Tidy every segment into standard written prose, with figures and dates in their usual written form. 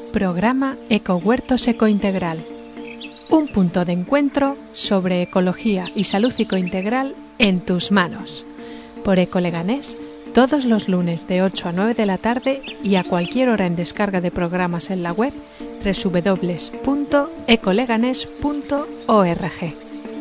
Programa Ecohuertos Ecointegral. Un punto de encuentro sobre ecología y salud ecointegral en tus manos. Por Ecoleganés, todos los lunes de 8 a 9 de la tarde y a cualquier hora en descarga de programas en la web www.ecoleganes.org.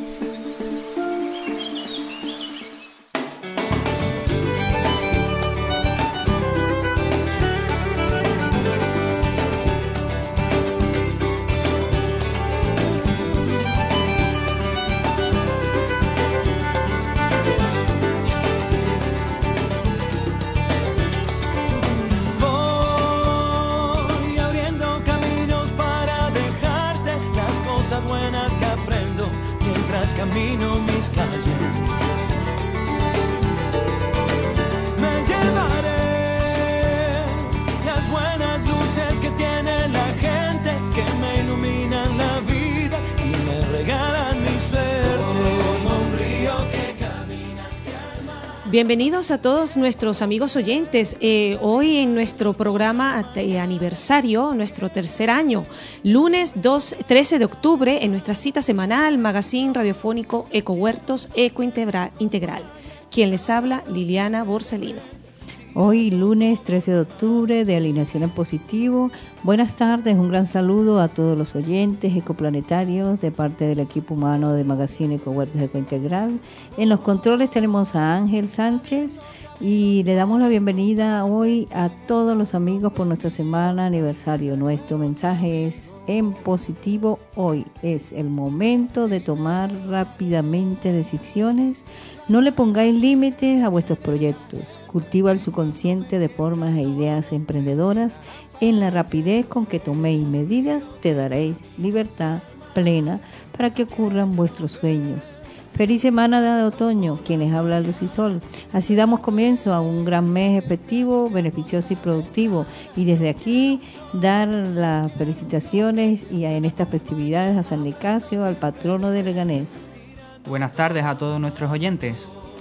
Bienvenidos a todos nuestros amigos oyentes. Hoy en nuestro programa aniversario, nuestro tercer año, lunes 13 de octubre, en nuestra cita semanal, magazine radiofónico Ecohuertos Ecointegral. Quien les habla, Liliana Borsellino. Hoy, lunes 13 de octubre, de Alineación en Positivo. Buenas tardes, un gran saludo a todos los oyentes ecoplanetarios de parte del equipo humano de Magazine Ecohuertos Ecointegral. En los controles tenemos a Ángel Sánchez y le damos la bienvenida hoy a todos los amigos por nuestra semana aniversario. Nuestro mensaje es en positivo. Hoy es el momento de tomar rápidamente decisiones. No le pongáis límites a vuestros proyectos. Cultiva el subconsciente de formas e ideas emprendedoras. En la rapidez con que toméis medidas, te daréis libertad plena para que ocurran vuestros sueños. Feliz semana de otoño, quienes habla Luz y Sol. Así damos comienzo a un gran mes efectivo, beneficioso y productivo. Y desde aquí dar las felicitaciones y en estas festividades a San Nicasio, al patrono de Leganés. Buenas tardes a todos nuestros oyentes.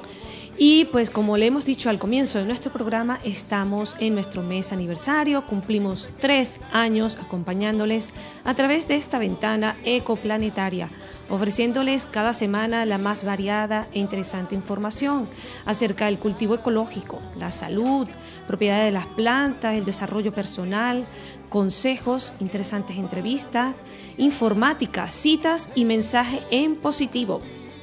Y pues como le hemos dicho al comienzo de nuestro programa, estamos en nuestro mes aniversario, cumplimos 3 años acompañándoles a través de esta ventana ecoplanetaria, ofreciéndoles cada semana la más variada e interesante información acerca del cultivo ecológico, la salud, propiedades de las plantas, el desarrollo personal, consejos, interesantes entrevistas, informática, citas y mensaje en positivo.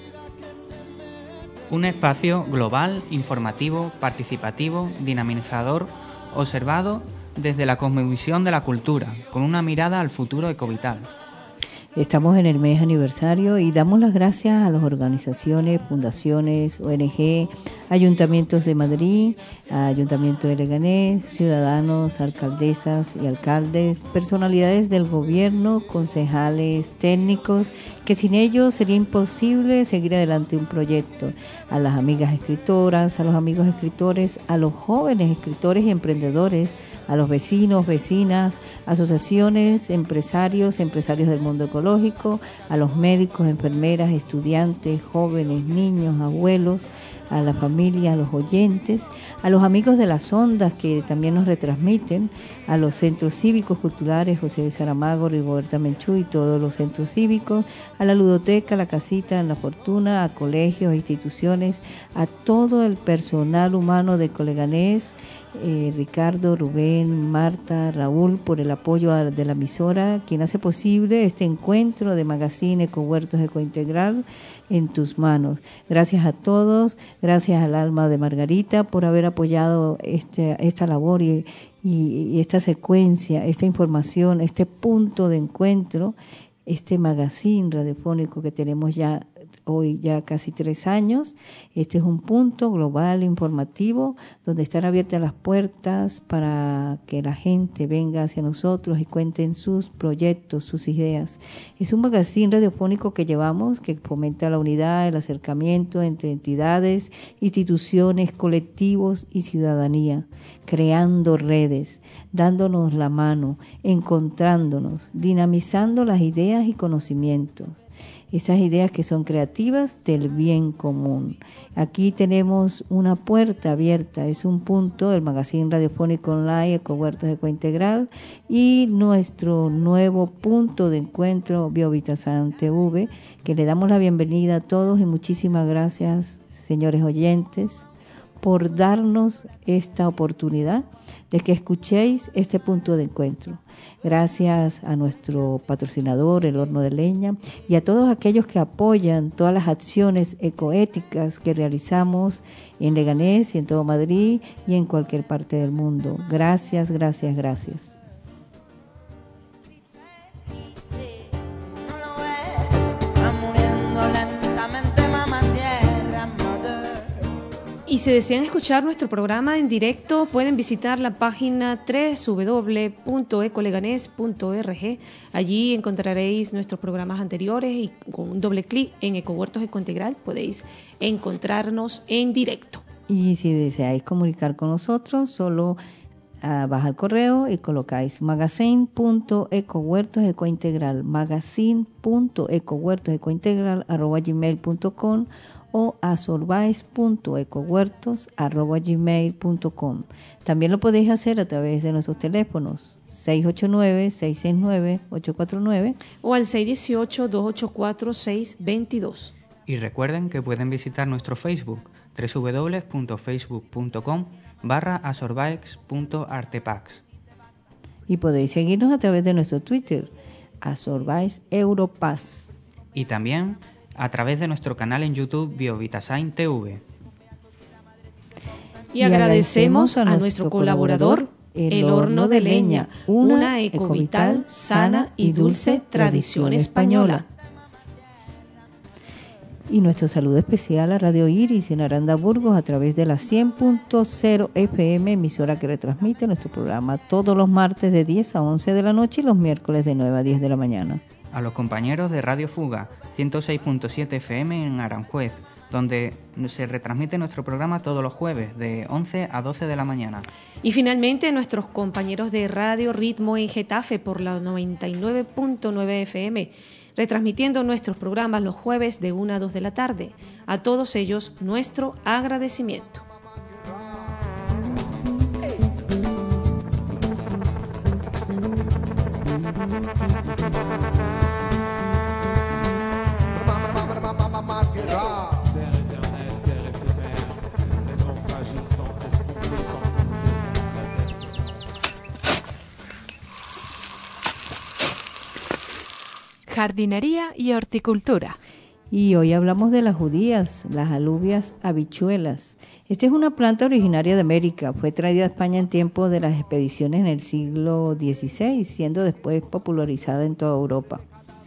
Un espacio global, informativo, participativo, dinamizador, observado desde la cosmovisión de la cultura, con una mirada al futuro ecovital. Estamos en el mes aniversario y damos las gracias a las organizaciones, fundaciones, ONG, ayuntamientos de Madrid, ayuntamiento de Leganés, ciudadanos, alcaldesas y alcaldes, personalidades del gobierno, concejales, técnicos, que sin ellos sería imposible seguir adelante un proyecto. A las amigas escritoras, a los amigos escritores, a los jóvenes escritores y emprendedores, a los vecinos, vecinas, asociaciones, empresarios del mundo ecológico, a los médicos, enfermeras, estudiantes, jóvenes, niños, abuelos, a la familia, a los oyentes, a los amigos de las ondas que también nos retransmiten, a los centros cívicos culturales José de Saramago, Rigoberta Menchú y todos los centros cívicos, a la ludoteca, la casita, La Fortuna, a colegios, instituciones, a todo el personal humano de Ecoleganés, Ricardo, Rubén, Marta, Raúl, por el apoyo de la emisora, quien hace posible este encuentro de Magazine Ecohuertos Ecointegral en tus manos. Gracias a todos, gracias al alma de Margarita por haber apoyado esta labor y esta secuencia, esta información, este punto de encuentro, este magazine radiofónico que tenemos ya hoy ya casi 3 años. Este es un punto global informativo donde están abiertas las puertas para que la gente venga hacia nosotros y cuenten sus proyectos, sus ideas. Es un magazine radiofónico que llevamos, que fomenta la unidad, el acercamiento entre entidades, instituciones, colectivos y ciudadanía, creando redes, dándonos la mano, encontrándonos, dinamizando las ideas y conocimientos. esas ideas que son creativas del bien común. Aquí tenemos una puerta abierta, es un punto del magazine radiofónico online Ecohuertos Ecointegral y nuestro nuevo punto de encuentro Biovitasan TV, que le damos la bienvenida a todos y muchísimas gracias, señores oyentes, por darnos esta oportunidad de que escuchéis este punto de encuentro. Gracias a nuestro patrocinador, el Horno de Leña, y a todos aquellos que apoyan todas las acciones ecoéticas que realizamos en Leganés y en todo Madrid y en cualquier parte del mundo. Gracias, gracias, gracias. Y si desean escuchar nuestro programa en directo, pueden visitar la página www.ecoleganes.org. Allí encontraréis nuestros programas anteriores y con un doble clic en Ecohuertos Ecointegral podéis encontrarnos en directo. Y si deseáis comunicar con nosotros, solo baja el correo y colocáis magazine.ecohuertosecointegral, magazine.ecohuertosecointegral@gmail.com o asorbais.ecohuertos@gmail.com. También lo podéis hacer a través de nuestros teléfonos 689-669-849 o al 618-284-622. Y recuerden que pueden visitar nuestro Facebook www.facebook.com/asorbais.artepax. Y podéis seguirnos a través de nuestro Twitter, @asorbais_europass. Y también a través de nuestro canal en YouTube Biovitasan TV. Y agradecemos a nuestro colaborador, El Horno de Leña, una ecovital, sana y dulce tradición española. Y nuestro saludo especial a Radio Iris en Aranda, Burgos, a través de la 100.0 FM, emisora que retransmite nuestro programa todos los martes de 10 a 11 de la noche y los miércoles de 9 a 10 de la mañana. A los compañeros de Radio Fuga 106.7 FM en Aranjuez, donde se retransmite nuestro programa todos los jueves de 11 a 12 de la mañana. Y finalmente nuestros compañeros de Radio Ritmo en Getafe por la 99.9 FM, retransmitiendo nuestros programas los jueves de 1 a 2 de la tarde. A todos ellos nuestro agradecimiento. Jardinería y horticultura. Y hoy hablamos de las judías, las alubias habichuelas. Esta es una planta originaria de América. Fue traída a España en tiempo de las expediciones en el siglo XVI, siendo después popularizada en toda Europa.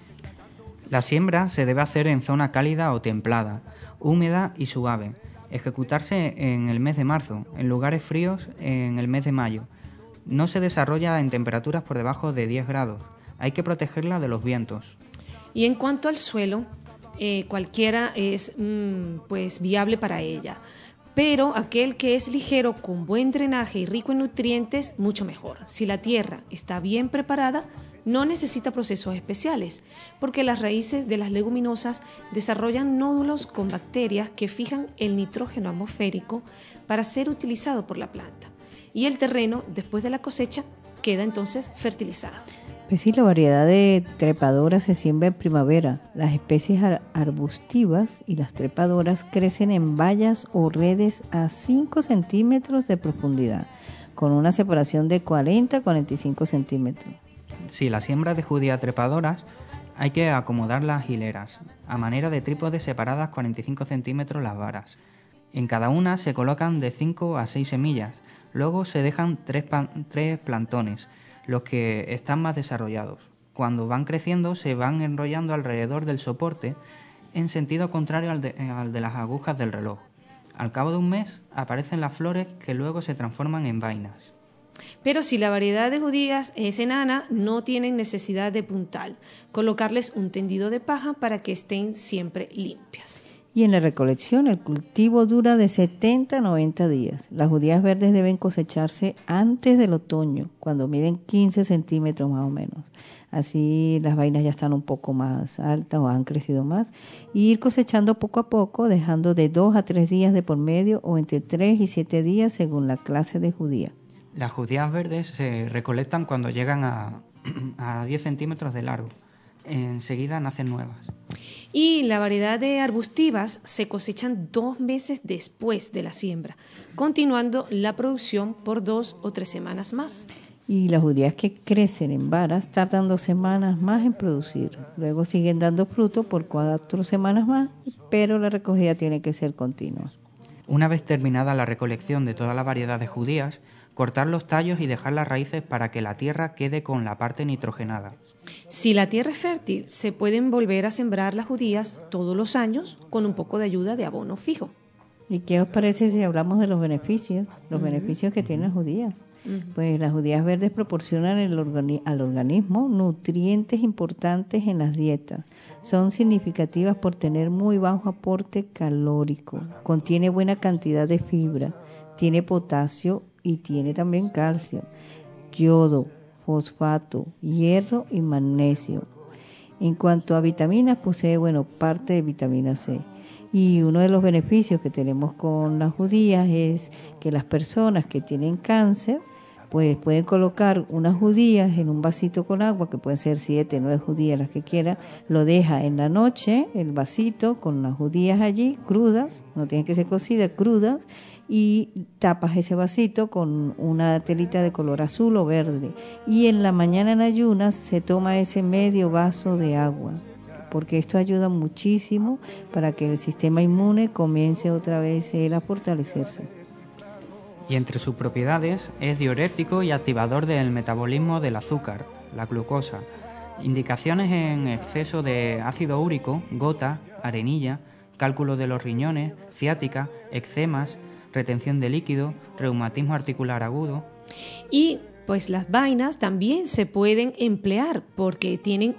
La siembra se debe hacer en zona cálida o templada, húmeda y suave. Ejecutarse en el mes de marzo, en lugares fríos en el mes de mayo. No se desarrolla en temperaturas por debajo de 10 grados. Hay que protegerla de los vientos. Y en cuanto al suelo, cualquiera es pues viable para ella, pero aquel que es ligero, con buen drenaje y rico en nutrientes, mucho mejor. Si la tierra está bien preparada, no necesita procesos especiales, porque las raíces de las leguminosas desarrollan nódulos con bacterias que fijan el nitrógeno atmosférico para ser utilizado por la planta. Y el terreno, después de la cosecha, queda entonces fertilizado. Pues sí, la variedad de trepadoras se siembra en primavera. Las especies arbustivas y las trepadoras crecen en vallas o redes a 5 centímetros de profundidad, con una separación de 40 a 45 centímetros. Sí, la siembra de judías trepadoras hay que acomodar las hileras, a manera de trípodes separadas 45 centímetros las varas. En cada una se colocan de 5 a 6 semillas, luego se dejan 3 plantones, los que están más desarrollados. Cuando van creciendo se van enrollando alrededor del soporte en sentido contrario al de las agujas del reloj. Al cabo de un mes aparecen las flores que luego se transforman en vainas. Pero si la variedad de judías es enana, no tienen necesidad de puntal. Colocarles un tendido de paja para que estén siempre limpias. Y en la recolección, el cultivo dura de 70 a 90 días. Las judías verdes deben cosecharse antes del otoño, cuando miden 15 centímetros más o menos. Así las vainas ya están un poco más altas o han crecido más. Y ir cosechando poco a poco, dejando de 2 a 3 días de por medio o entre 3 y 7 días según la clase de judía. Las judías verdes se recolectan cuando llegan a 10 centímetros de largo. Enseguida nacen nuevas. Y la variedad de arbustivas se cosechan 2 meses después de la siembra, continuando la producción por 2 o 3 semanas más. Y las judías que crecen en varas tardan 2 semanas más en producir. Luego siguen dando fruto por 4 semanas más, pero la recogida tiene que ser continua. Una vez terminada la recolección de toda la variedad de judías, cortar los tallos y dejar las raíces para que la tierra quede con la parte nitrogenada. Si la tierra es fértil, se pueden volver a sembrar las judías todos los años con un poco de ayuda de abono fijo. ¿Y qué os parece si hablamos de los beneficios? Los beneficios que tienen las judías. Pues las judías verdes proporcionan al organismo nutrientes importantes en las dietas. Son significativas por tener muy bajo aporte calórico. Contiene buena cantidad de fibra. Tiene potasio y tiene también calcio, yodo, fosfato, hierro y magnesio. En cuanto a vitaminas, posee parte de vitamina C. Y uno de los beneficios que tenemos con las judías es que las personas que tienen cáncer pues pueden colocar unas judías en un vasito con agua, que pueden ser 7, 9 judías, las que quiera, lo deja en la noche, el vasito con las judías allí, crudas, no tienen que ser cocidas, crudas, y tapas ese vasito con una telita de color azul o verde. Y en la mañana en ayunas se toma ese medio vaso de agua, porque esto ayuda muchísimo para que el sistema inmune comience otra vez a fortalecerse. Y entre sus propiedades es diurético y activador del metabolismo del azúcar, la glucosa. Indicaciones en exceso de ácido úrico, gota, arenilla, cálculo de los riñones, ciática, eczemas, retención de líquido, reumatismo articular agudo. Y pues las vainas también se pueden emplear porque tienen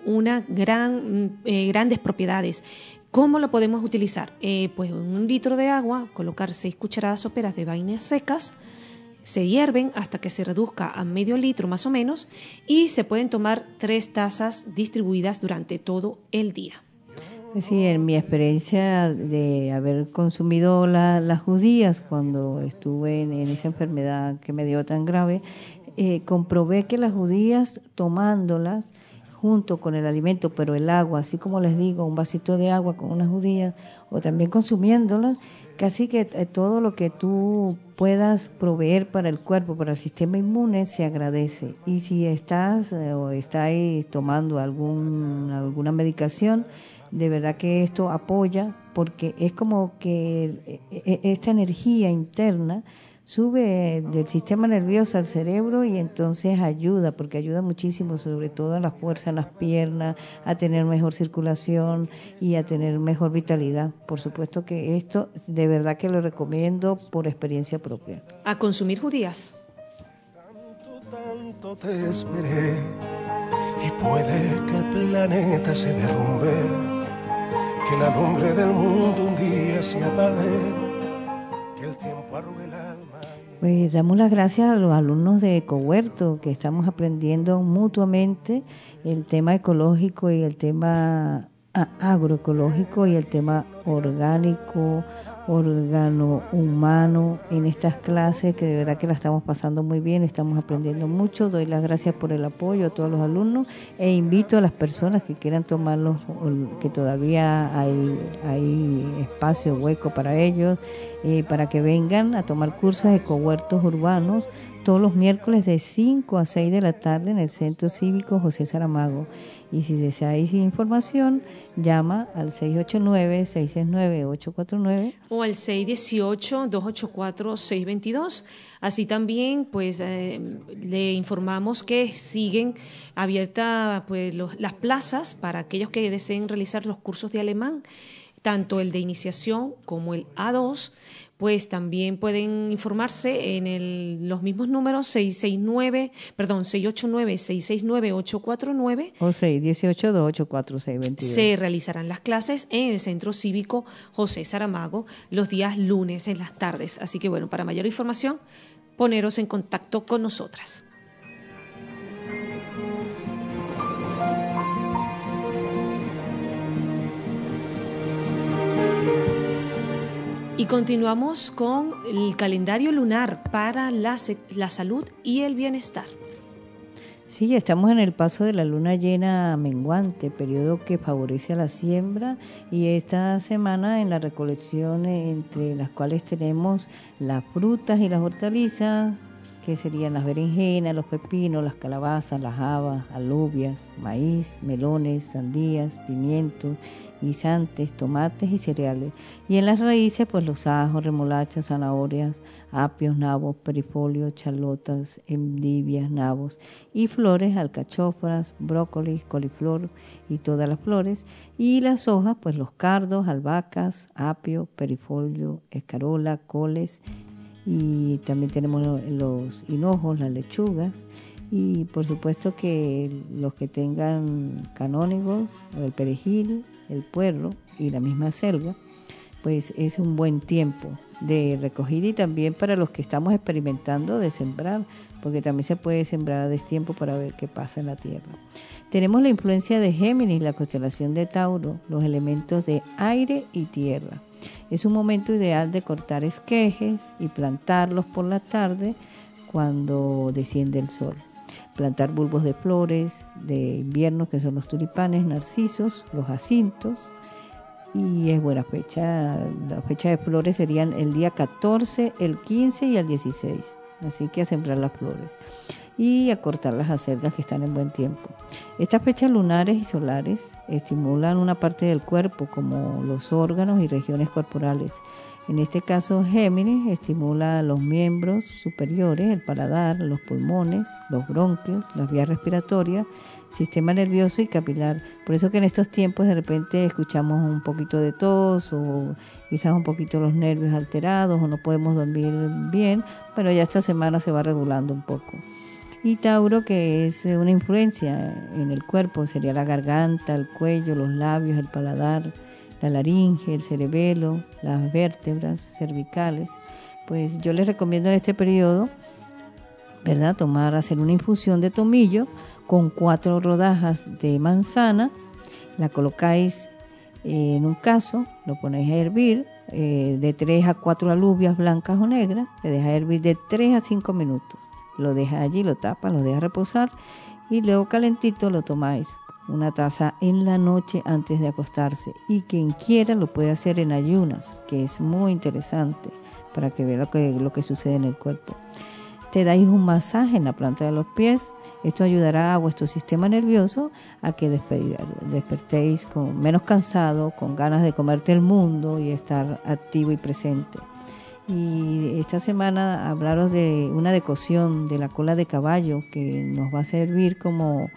grandes propiedades. ¿Cómo lo podemos utilizar? Pues en 1 litro de agua, colocar 6 cucharadas soperas de vainas secas, se hierven hasta que se reduzca a medio litro más o menos y se pueden tomar 3 tazas distribuidas durante todo el día. Sí, en mi experiencia de haber consumido las judías cuando estuve en esa enfermedad que me dio tan grave, comprobé que las judías tomándolas junto con el alimento, pero el agua, así como les digo, un vasito de agua con unas judías, o también consumiéndolas, casi que todo lo que tú puedas proveer para el cuerpo, para el sistema inmune, se agradece. Y si estás o estáis tomando alguna medicación, de verdad que esto apoya, porque es como que esta energía interna sube del sistema nervioso al cerebro y entonces ayuda, porque ayuda muchísimo, sobre todo a la fuerza en las piernas, a tener mejor circulación y a tener mejor vitalidad. Por supuesto que esto de verdad que lo recomiendo por experiencia propia. A consumir judías. Tanto te esperé y puede que el planeta se derrumbe, que la lumbre del mundo un día se apague, que el tiempo arrugue el alma. Pues damos las gracias a los alumnos de Ecohuerto, que estamos aprendiendo mutuamente el tema ecológico y el tema agroecológico y el tema orgánico, órgano humano en estas clases, que de verdad que la estamos pasando muy bien, estamos aprendiendo mucho. Doy las gracias por el apoyo a todos los alumnos e invito a las personas que quieran tomarlos, que todavía hay espacio, hueco para ellos, para que vengan a tomar cursos de ecohuertos urbanos todos los miércoles de 5 a 6 de la tarde en el Centro Cívico José Saramago. Y si deseáis información, llama al 689-669-849 o al 618-284-622. Así también pues le informamos que siguen abiertas pues las plazas para aquellos que deseen realizar los cursos de alemán, tanto el de iniciación como el A2, pues también pueden informarse en los mismos números 689-669-849 o 618-284-622. Se realizarán las clases en el Centro Cívico José Saramago los días lunes en las tardes. Así que bueno, para mayor información, poneros en contacto con nosotras. Y continuamos con el calendario lunar para la salud y el bienestar. Sí, estamos en el paso de la luna llena menguante, periodo que favorece a la siembra, y esta semana en la recolección, entre las cuales tenemos las frutas y las hortalizas, que serían las berenjenas, los pepinos, las calabazas, las habas, alubias, maíz, melones, sandías, pimientos, guisantes, tomates y cereales. Y en las raíces, pues los ajos, remolachas, zanahorias, apios, nabos, perifolios, chalotas, endivias, nabos, y flores, alcachofras, brócolis, coliflor y todas las flores. Y las hojas, pues los cardos, albahacas, apio, perifolio, escarola, coles, y también tenemos los hinojos, las lechugas. Y por supuesto que los que tengan canónigos, el perejil, el puerro y la misma selga, pues es un buen tiempo de recogida, y también para los que estamos experimentando de sembrar, porque también se puede sembrar a destiempo para ver qué pasa en la tierra. Tenemos la influencia de Géminis, la constelación de Tauro, los elementos de aire y tierra. Es un momento ideal de cortar esquejes y plantarlos por la tarde cuando desciende el sol. Plantar bulbos de flores de invierno, que son los tulipanes, narcisos, los jacintos, y es buena fecha. La fecha de flores serían el día 14, el 15 y el 16, así que a sembrar las flores y a cortar las acelgas, que están en buen tiempo. Estas fechas lunares y solares estimulan una parte del cuerpo, como los órganos y regiones corporales. En este caso, Géminis estimula los miembros superiores, el paladar, los pulmones, los bronquios, las vías respiratorias, sistema nervioso y capilar. Por eso que en estos tiempos de repente escuchamos un poquito de tos, o quizás un poquito los nervios alterados, o no podemos dormir bien, pero ya esta semana se va regulando un poco. Y Tauro, que es una influencia en el cuerpo, sería la garganta, el cuello, los labios, el paladar, la laringe, el cerebelo, las vértebras cervicales. Pues yo les recomiendo en este periodo, ¿verdad?, hacer una infusión de tomillo con 4 rodajas de manzana. La colocáis en un caso, lo ponéis a hervir, de 3 a 4 alubias blancas o negras, le deja hervir de 3 a 5 minutos. Lo deja allí, lo tapa, lo deja reposar, y luego calentito lo tomáis. Una taza en la noche antes de acostarse, y quien quiera lo puede hacer en ayunas, que es muy interesante para que vea lo que sucede en el cuerpo. Te dais un masaje en la planta de los pies. Esto ayudará a vuestro sistema nervioso a que despertéis con menos cansado, con ganas de comerte el mundo y estar activo y presente. Y esta semana hablaros de una decocción de la cola de caballo, que nos va a servir como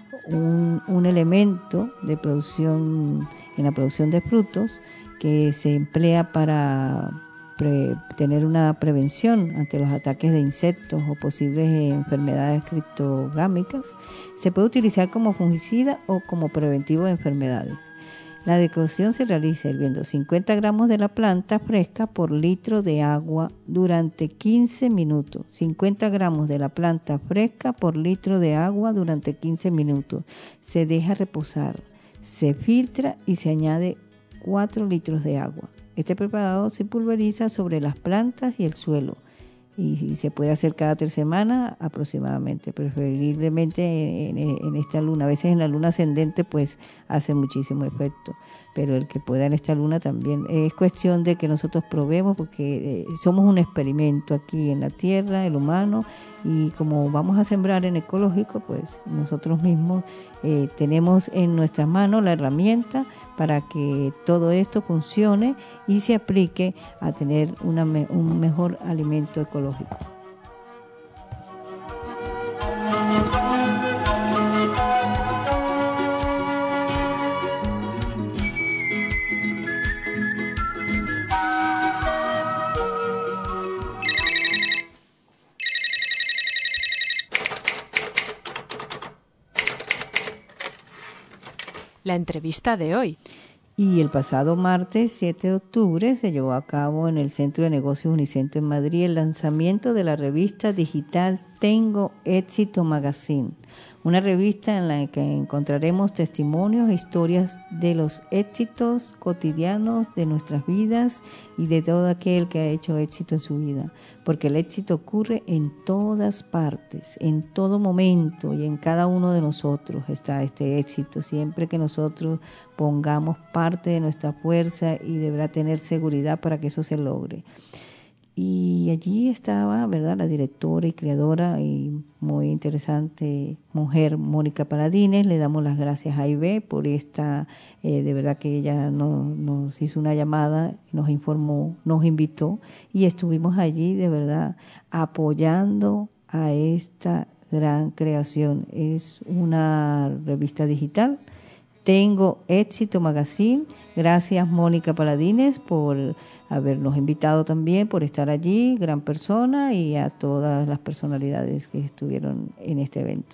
un elemento de producción, en la producción de frutos, que se emplea para tener una prevención ante los ataques de insectos o posibles enfermedades criptogámicas. Se puede utilizar como fungicida o como preventivo de enfermedades. La decocción se realiza hirviendo 50 gramos de la planta fresca por litro de agua durante 15 minutos. 50 gramos de la planta fresca por litro de agua durante 15 minutos. Se deja reposar, se filtra y se añade 4 litros de agua. Este preparado se pulveriza sobre las plantas y el suelo, y se puede hacer cada 3 semanas aproximadamente, preferiblemente en esta luna. A veces en la luna ascendente pues hace muchísimo efecto, pero el que pueda en esta luna también. Es cuestión de que nosotros probemos, porque somos un experimento aquí en la Tierra, el humano, y como vamos a sembrar en ecológico, pues nosotros mismos tenemos en nuestras manos la herramienta para que todo esto funcione y se aplique a tener un mejor alimento ecológico. la entrevista de hoy. Y el pasado martes 7 de octubre se llevó a cabo en el Centro de Negocios Unicentro en Madrid el lanzamiento de la revista digital Tengo Éxito Magazine, una revista en la que encontraremos testimonios e historias de los éxitos cotidianos de nuestras vidas y de todo aquel que ha hecho éxito en su vida, porque el éxito ocurre en todas partes, en todo momento y en cada uno de nosotros está este éxito, siempre que nosotros pongamos parte de nuestra fuerza y deberá tener seguridad para que eso se logre. Y allí estaba, ¿verdad?, la directora y creadora y muy interesante mujer, Mónica Paladines. Le damos las gracias a IB por esta, de verdad que ella nos hizo una llamada, nos informó, nos invitó y estuvimos allí, de verdad, apoyando a esta gran creación. Es una revista digital. Tengo Éxito Magazine. Gracias, Mónica Paladines, por habernos invitado también, por estar allí, gran persona, y a todas las personalidades que estuvieron en este evento.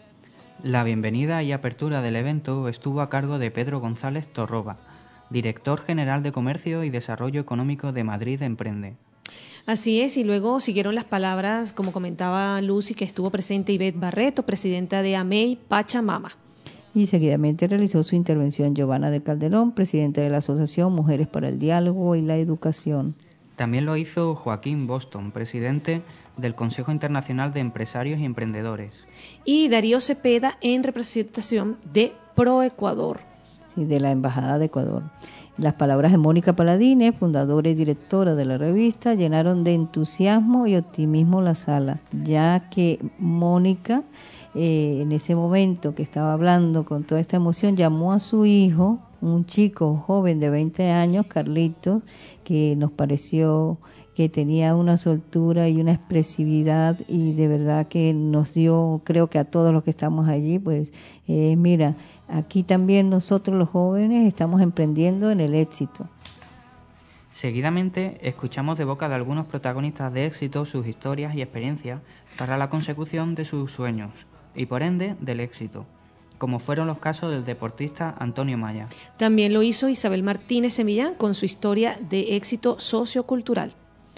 La bienvenida y apertura del evento estuvo a cargo de Pedro González Torroba, director general de Comercio y Desarrollo Económico de Madrid Emprende. Así es, y luego siguieron las palabras, como comentaba Lucy, que estuvo presente Ivette Barreto, presidenta de AMEI Pachamama. Y seguidamente realizó su intervención Giovanna de Calderón, presidenta de la Asociación Mujeres para el Diálogo y la Educación. También lo hizo Joaquín Boston, presidente del Consejo Internacional de Empresarios y Emprendedores. Y Darío Cepeda en representación de ProEcuador. Sí, de la Embajada de Ecuador. Las palabras de Mónica Paladines, fundadora y directora de la revista, llenaron de entusiasmo y optimismo la sala, ya que Mónica, en ese momento que estaba hablando con toda esta emoción, llamó a su hijo, un chico joven de 20 años, Carlitos, que nos pareció que tenía una soltura y una expresividad, y de verdad que nos dio, creo que a todos los que estamos allí, pues mira, aquí también nosotros los jóvenes estamos emprendiendo en el éxito. Seguidamente escuchamos de boca de algunos protagonistas de éxito sus historias y experiencias para la consecución de sus sueños y por ende del éxito, como fueron los casos del deportista Antonio Maya. También lo hizo Isabel Martínez Semillán con su historia de éxito sociocultural.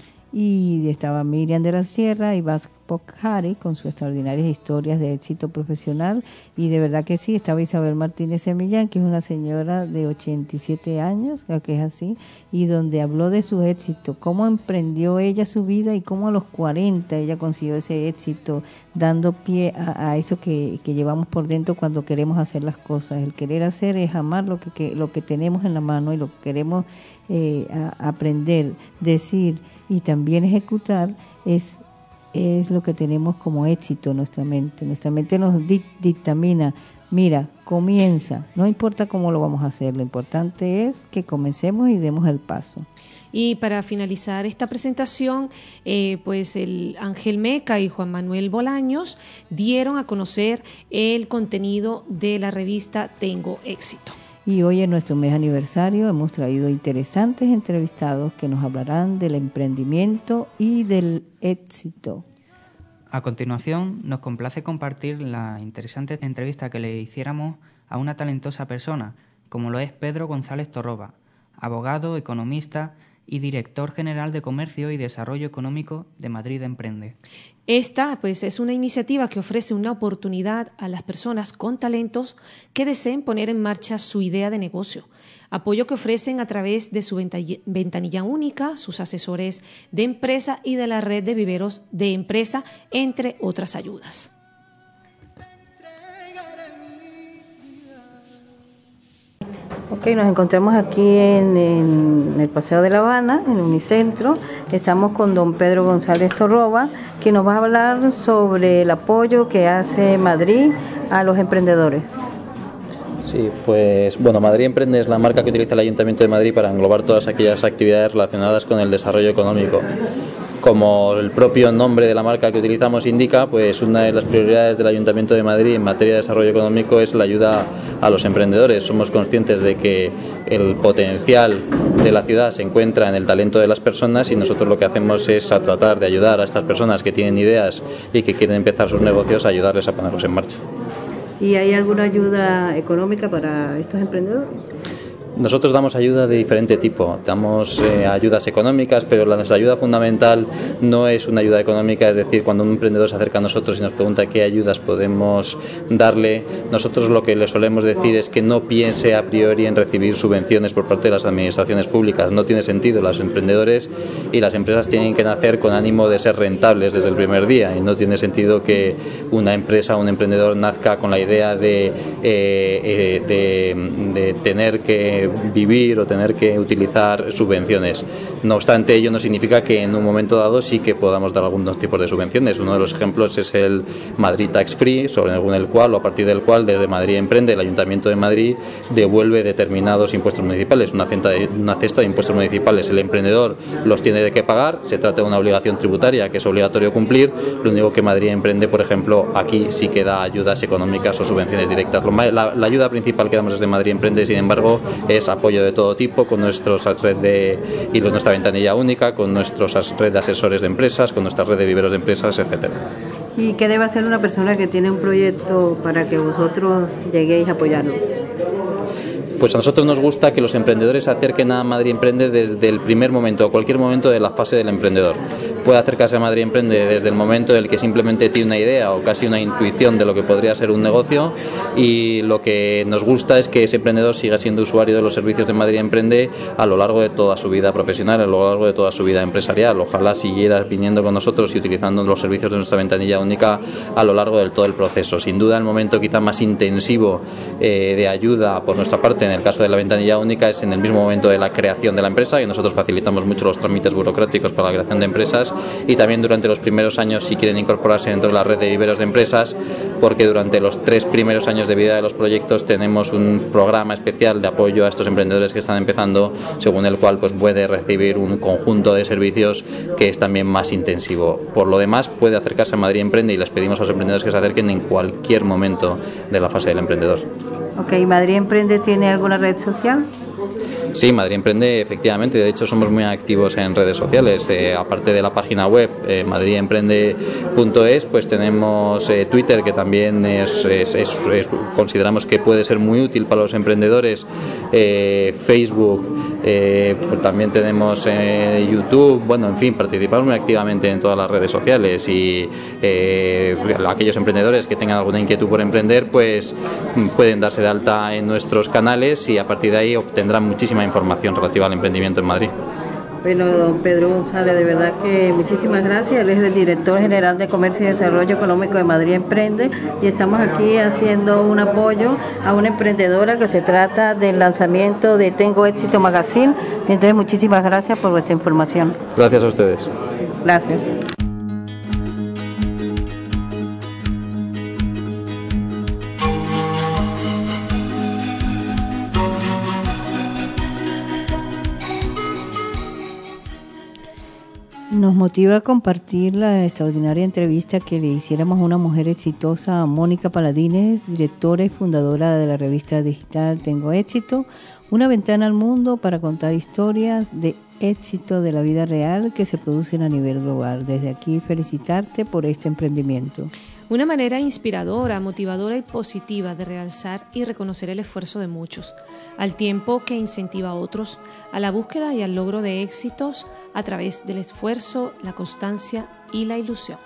Y estaba Miriam de la Sierra y Vas Pokhari con sus extraordinarias historias de éxito profesional, y de verdad que sí, estaba Isabel Martínez Semillán, que es una señora de 87 años, creo que es así, y donde habló de su éxito, cómo emprendió ella su vida y cómo a los 40 ella consiguió ese éxito, dando pie a eso que llevamos por dentro cuando queremos hacer las cosas. El querer hacer es amar lo que tenemos en la mano y lo que queremos aprender, decir y también ejecutar es lo que tenemos como éxito en nuestra mente. Nuestra mente nos dictamina, mira, comienza, no importa cómo lo vamos a hacer, lo importante es que comencemos y demos el paso. Y para finalizar esta presentación, pues el Ángel Meca y Juan Manuel Bolaños dieron a conocer el contenido de la revista Tengo Éxito. Y hoy en nuestro mes aniversario hemos traído interesantes entrevistados que nos hablarán del emprendimiento y del éxito. A continuación, nos complace compartir la interesante entrevista que le hiciéramos a una talentosa persona, como lo es Pedro González Torroba, abogado, economista y director general de Comercio y Desarrollo Económico de Madrid Emprende. Esta, pues, es una iniciativa que ofrece una oportunidad a las personas con talentos que deseen poner en marcha su idea de negocio. Apoyo que ofrecen a través de su ventanilla única, sus asesores de empresa y de la red de viveros de empresa, entre otras ayudas. Ok, nos encontramos aquí en el Paseo de La Habana, en Unicentro. Estamos con don Pedro González Torroba, que nos va a hablar sobre el apoyo que hace Madrid a los emprendedores. Sí, pues bueno, Madrid Emprende es la marca que utiliza el Ayuntamiento de Madrid para englobar todas aquellas actividades relacionadas con el desarrollo económico. Como el propio nombre de la marca que utilizamos indica, pues una de las prioridades del Ayuntamiento de Madrid en materia de desarrollo económico es la ayuda a los emprendedores. Somos conscientes de que el potencial de la ciudad se encuentra en el talento de las personas, y nosotros lo que hacemos es a tratar de ayudar a estas personas que tienen ideas y que quieren empezar sus negocios, a ayudarles a ponerlos en marcha. ¿Y hay alguna ayuda económica para estos emprendedores? Nosotros damos ayuda de diferente tipo, damos ayudas económicas, pero la ayuda fundamental no es una ayuda económica, es decir, cuando un emprendedor se acerca a nosotros y nos pregunta qué ayudas podemos darle, nosotros lo que le solemos decir es que no piense a priori en recibir subvenciones por parte de las administraciones públicas. No tiene sentido. Los emprendedores y las empresas tienen que nacer con ánimo de ser rentables desde el primer día, y no tiene sentido que una empresa o un emprendedor nazca con la idea de tener que vivir o tener que utilizar subvenciones. No obstante, ello no significa que en un momento dado sí que podamos dar algunos tipos de subvenciones. Uno de los ejemplos es el Madrid Tax Free, según el cual o a partir del cual desde Madrid Emprende el Ayuntamiento de Madrid devuelve determinados impuestos municipales, una cesta de impuestos municipales. El emprendedor los tiene que pagar, se trata de una obligación tributaria que es obligatorio cumplir. Lo único que Madrid Emprende, por ejemplo, aquí sí que da ayudas económicas o subvenciones directas. La ayuda principal que damos desde Madrid Emprende, sin embargo, es apoyo de todo tipo, con nuestra ventanilla única, con nuestra red de asesores de empresas, con nuestra red de viveros de empresas, etcétera. ¿Y qué debe hacer una persona que tiene un proyecto para que vosotros lleguéis a apoyarlo? Pues a nosotros nos gusta que los emprendedores se acerquen a Madrid Emprende desde el primer momento, o cualquier momento de la fase del emprendedor. Puede acercarse a Madrid Emprende desde el momento en el que simplemente tiene una idea o casi una intuición de lo que podría ser un negocio, y lo que nos gusta es que ese emprendedor siga siendo usuario de los servicios de Madrid Emprende a lo largo de toda su vida profesional, a lo largo de toda su vida empresarial. Ojalá siguiera viniendo con nosotros y utilizando los servicios de nuestra ventanilla única a lo largo de todo el proceso. Sin duda, el momento quizá más intensivo de ayuda por nuestra parte, en el caso de la ventanilla única, es en el mismo momento de la creación de la empresa, y nosotros facilitamos mucho los trámites burocráticos para la creación de empresas, y también durante los primeros años si quieren incorporarse dentro de la red de viveros de empresas, porque durante los 3 primeros años de vida de los proyectos tenemos un programa especial de apoyo a estos emprendedores que están empezando, según el cual pues puede recibir un conjunto de servicios que es también más intensivo. Por lo demás, puede acercarse a Madrid Emprende, y les pedimos a los emprendedores que se acerquen en cualquier momento de la fase del emprendedor. Ok, ¿Madrid Emprende tiene alguna red social? Sí, Madrid Emprende, efectivamente. De hecho, somos muy activos en redes sociales. Aparte de la página web madridemprende.es, pues tenemos Twitter, que también consideramos que puede ser muy útil para los emprendedores. Facebook, pues también tenemos YouTube. Bueno, en fin, participamos muy activamente en todas las redes sociales, y aquellos emprendedores que tengan alguna inquietud por emprender, pues pueden darse de alta en nuestros canales, y a partir de ahí obtendrán muchísima información relativa al emprendimiento en Madrid. Bueno, don Pedro González, de verdad que muchísimas gracias. Él es el director general de Comercio y Desarrollo Económico de Madrid Emprende, y estamos aquí haciendo un apoyo a una emprendedora que se trata del lanzamiento de Tengo Éxito Magazine. Entonces, muchísimas gracias por vuestra información. Gracias a ustedes. Gracias. Nos motiva a compartir la extraordinaria entrevista que le hiciéramos a una mujer exitosa, a Mónica Paladines, directora y fundadora de la revista digital Tengo Éxito, una ventana al mundo para contar historias de éxito de la vida real que se producen a nivel global. Desde aquí, felicitarte por este emprendimiento. Una manera inspiradora, motivadora y positiva de realzar y reconocer el esfuerzo de muchos, al tiempo que incentiva a otros a la búsqueda y al logro de éxitos a través del esfuerzo, la constancia y la ilusión.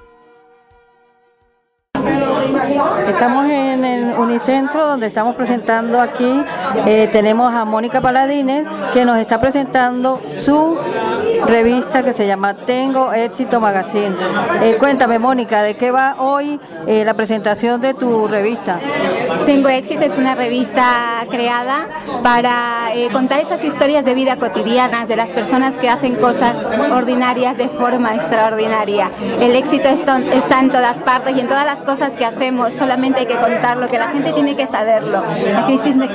Estamos en el Unicentro, donde estamos presentando aquí, tenemos a Mónica Paladines, que nos está presentando su revista que se llama Tengo Éxito Magazine. Cuéntame, Mónica, ¿de qué va hoy la presentación de tu revista? Tengo Éxito es una revista creada para contar esas historias de vida cotidianas de las personas que hacen cosas ordinarias de forma extraordinaria. El éxito está en todas partes y en todas las cosas que hacemos, solamente hay que contarlo, que la gente tiene que saberlo. La crisis no existe,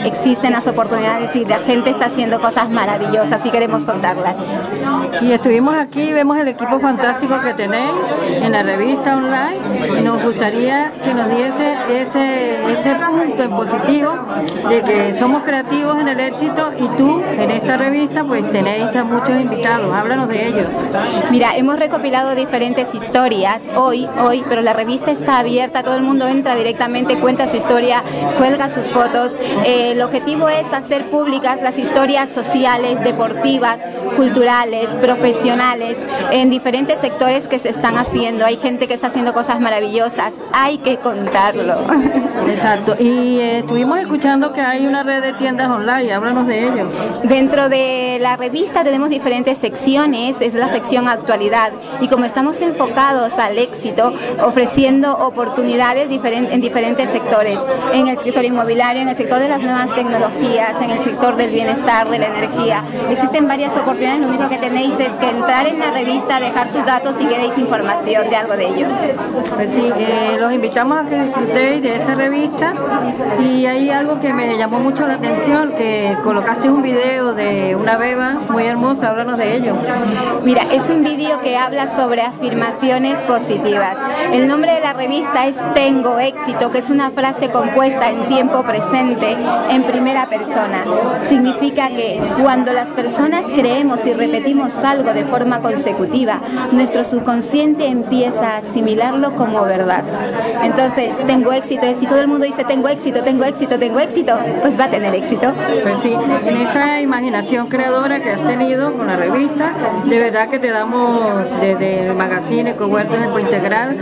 existen las oportunidades y la gente está haciendo cosas maravillosas y queremos contarlas. Sí, estuvimos aquí, vemos el equipo fantástico que tenéis en la revista online y nos gustaría que nos diese ese punto en positivo de que somos creativos en el éxito y tú en esta revista pues tenéis a muchos invitados. Háblanos de ellos. Mira, hemos recopilado diferentes historias hoy, pero la revista está abierta, todo el mundo entra directamente, cuenta su historia, cuelga sus fotos. El objetivo es hacer públicas las historias sociales, deportivas, culturales, profesionales, en diferentes sectores que se están haciendo. Hay gente que está haciendo cosas maravillosas, hay que contarlo. Exacto, y estuvimos escuchando que hay una red de tiendas online, háblanos de ello. Dentro de la revista tenemos diferentes secciones, es la sección actualidad, y como estamos enfocados al éxito, ofreciendo oportunidades en diferentes sectores, en el sector inmobiliario, en el sector de las nuevas tecnologías, en el sector del bienestar, de la energía. Existen varias oportunidades, lo único que tenéis es que entrar en la revista, dejar sus datos si queréis información de algo de ello. Pues sí, los invitamos a que disfrutéis de esta revista, y hay algo que me llamó mucho la atención, que colocaste un video de una beba muy hermosa, háblanos de ello. Mira, es un vídeo que habla sobre afirmaciones positivas. El nombre de la revista es Tengo éxito, que es una frase compuesta en tiempo presente, en primera persona. Significa que cuando las personas creemos y repetimos algo de forma consecutiva, nuestro subconsciente empieza a asimilarlo como verdad. Entonces, tengo éxito, si todo el mundo dice tengo éxito, tengo éxito, tengo éxito, pues va a tener éxito. Pues sí, en esta imaginación creadora que has tenido con la revista, de verdad que te damos desde el magazine Ecohuertos Ecointegral,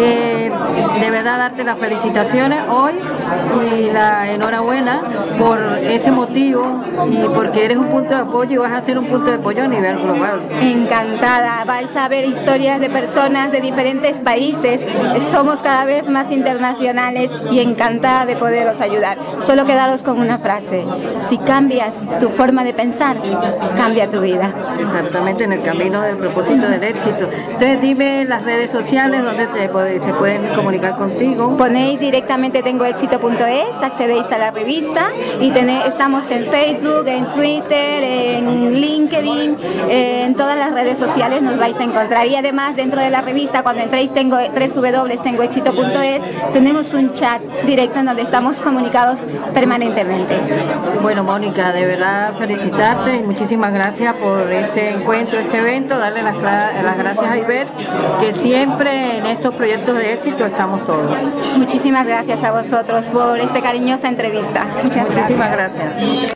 de verdad darte las felicitaciones hoy y la enhorabuena por este motivo y porque eres un punto de apoyo y vas a ser un punto de apoyo a nivel global. Encantada, vais a ver historias de personas de diferentes países, somos cada vez más internacionales y encantada de poderos ayudar. Solo quedaros con una frase: si cambias tu forma de pensar, cambia tu vida. Exactamente, en el camino del propósito del éxito. Entonces dime las redes sociales donde se pueden comunicar contigo. Ponéis directamente tengoéxito.es, accedéis a la revista y estamos en Facebook, en Twitter, en LinkedIn, en todas las redes sociales nos vais a encontrar. Y además dentro de la revista, cuando entréis www.tengoéxito.es, tenemos un chat directo en donde estamos comunicados permanentemente. Bueno, Mónica, de verdad felicitarte y muchísimas gracias por este encuentro, este evento, darle las gracias a Iber, que siempre en estos proyectos de éxito estamos todos. Muchísimas gracias a vosotros por esta cariñosa entrevista. Muchísimas gracias.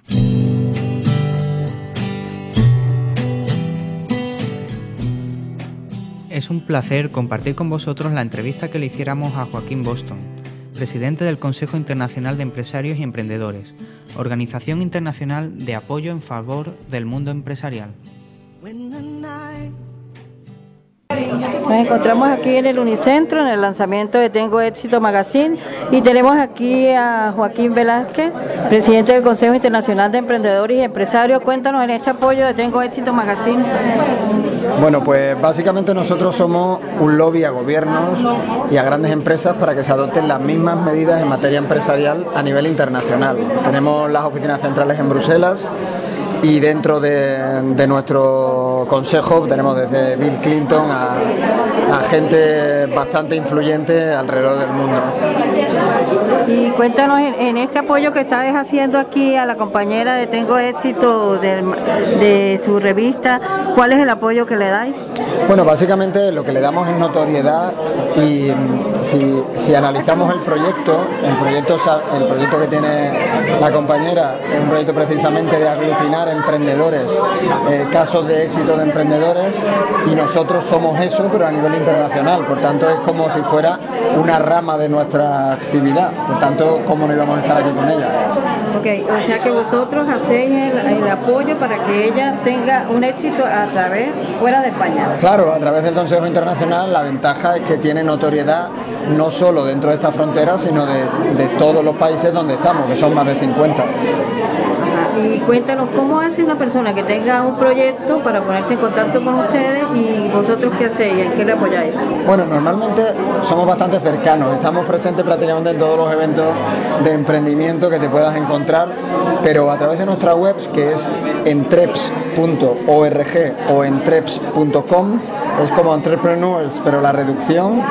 Es un placer compartir con vosotros la entrevista que le hiciéramos a Joaquín Boston, presidente del Consejo Internacional de Empresarios y Emprendedores, organización internacional de apoyo en favor del mundo empresarial. Nos encontramos aquí en el Unicentro, en el lanzamiento de Tengo Éxito Magazine, y tenemos aquí a Joaquín Velázquez, presidente del Consejo Internacional de Emprendedores y Empresarios. Cuéntanos en este apoyo de Tengo Éxito Magazine. Bueno, pues básicamente nosotros somos un lobby a gobiernos y a grandes empresas para que se adopten las mismas medidas en materia empresarial a nivel internacional. Tenemos las oficinas centrales en Bruselas, y dentro de nuestro consejo tenemos desde Bill Clinton a gente bastante influyente alrededor del mundo. Y cuéntanos en este apoyo que estás haciendo aquí a la compañera de Tengo Éxito de su revista, ¿cuál es el apoyo que le dais? Bueno, básicamente lo que le damos es notoriedad, y si analizamos el proyecto que tiene la compañera es un proyecto precisamente de aglutinar emprendedores, casos de éxito de emprendedores, y nosotros somos eso pero a nivel internacional, por tanto es como si fuera una rama de nuestra actividad, por tanto ¿cómo no íbamos a estar aquí con ella? Ok, o sea que vosotros hacéis el apoyo para que ella tenga un éxito fuera de España. Claro, a través del Consejo Internacional la ventaja es que tiene notoriedad no solo dentro de esta frontera, sino de todos los países donde estamos, que son más de 50. Y cuéntanos cómo hace una persona que tenga un proyecto para ponerse en contacto con ustedes y vosotros qué hacéis, en qué le apoyáis. Bueno, normalmente somos bastante cercanos, estamos presentes prácticamente en todos los eventos de emprendimiento que te puedas encontrar, pero a través de nuestra web, que es entreps.org o entreps.com, es como entrepreneurs, pero la reducción.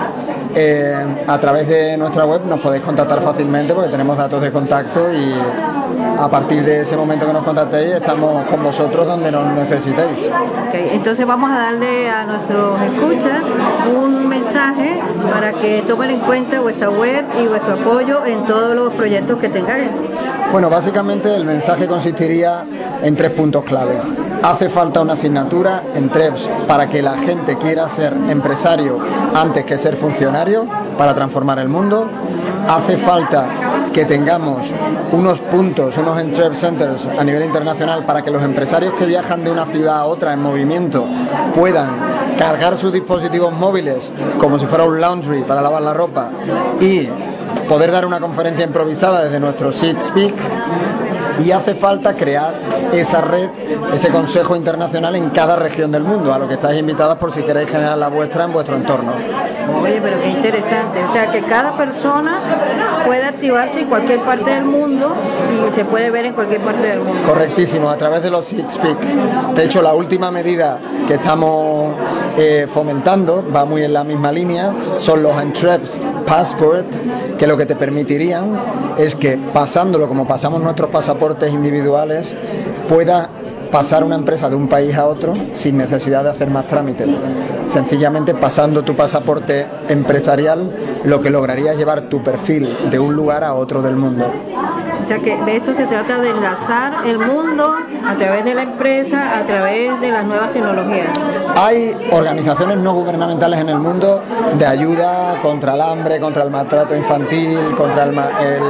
A través de nuestra web nos podéis contactar fácilmente porque tenemos datos de contacto y a partir de ese momento que nos contactéis estamos con vosotros donde nos necesitéis. Okay, entonces vamos a darle a nuestros escuchas un mensaje para que tomen en cuenta vuestra web y vuestro apoyo en todos los proyectos que tengáis. Bueno, básicamente el mensaje consistiría en 3 puntos clave. Hace falta una asignatura en TREPS para que la gente quiera ser empresario antes que ser funcionario para transformar el mundo. Hace falta que tengamos unos puntos, unos Entrep Centers a nivel internacional para que los empresarios que viajan de una ciudad a otra en movimiento puedan cargar sus dispositivos móviles como si fuera un laundry para lavar la ropa y poder dar una conferencia improvisada desde nuestro Seed Speak. Y hace falta crear esa red, ese consejo internacional en cada región del mundo, a lo que estáis invitadas por si queréis generar la vuestra en vuestro entorno. Oye, pero qué interesante, o sea que cada persona puede activarse en cualquier parte del mundo y se puede ver en cualquier parte del mundo. Correctísimo, a través de los Seed Speak. De hecho, la última medida que estamos fomentando, va muy en la misma línea, son los Entreps Passport, que lo que te permitirían es que pasándolo como pasamos nuestros pasaportes individuales, pueda pasar una empresa de un país a otro sin necesidad de hacer más trámites. Sencillamente pasando tu pasaporte empresarial, lo que lograría es llevar tu perfil de un lugar a otro del mundo. O sea que de esto se trata de enlazar el mundo a través de la empresa, a través de las nuevas tecnologías. Hay organizaciones no gubernamentales en el mundo de ayuda contra el hambre, contra el maltrato infantil, contra el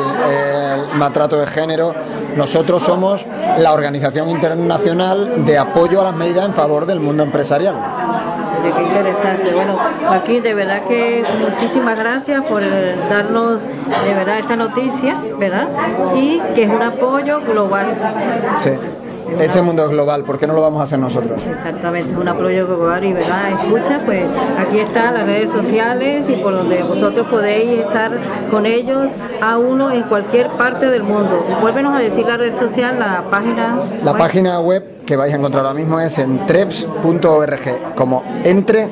maltrato de género. Nosotros somos la organización internacional de apoyo a las medidas en favor del mundo empresarial. Qué interesante. Bueno, Joaquín, de verdad que muchísimas gracias por darnos de verdad esta noticia, ¿verdad? Y que es un apoyo global. Sí. Este mundo es global, ¿por qué no lo vamos a hacer nosotros? Exactamente, es un apoyo global y verdad, escucha, pues aquí están las redes sociales y por donde vosotros podéis estar con ellos a uno en cualquier parte del mundo. Vuélvenos a decir la red social, la página. La página web que vais a encontrar ahora mismo es entreps.org, como entre